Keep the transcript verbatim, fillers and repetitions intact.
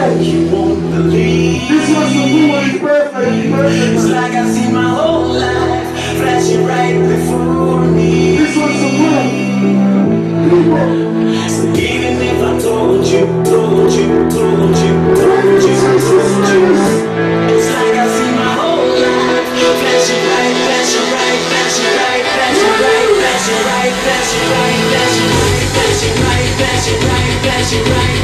You won't believe. This was the woman's birthday. It's like I see my whole life flashing right before me. This was the woman. So even if I told you, told you, told you, told you, told you, it's like I see my whole life flashing right, flashing right, flashing right, flashing right, flashing right, flashing right, flashing right, flashing right, flashing right, flashing right.